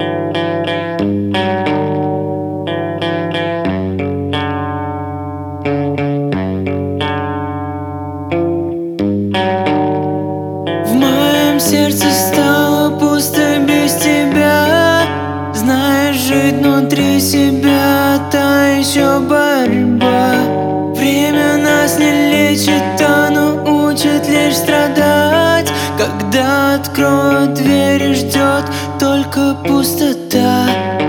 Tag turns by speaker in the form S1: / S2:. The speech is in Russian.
S1: В моем сердце стало пусто без тебя. Знаешь, жить внутри себя — та еще борьба. Время нас не лечит, оно учит лишь страдать. Когда откроют двери, ждет только пустота.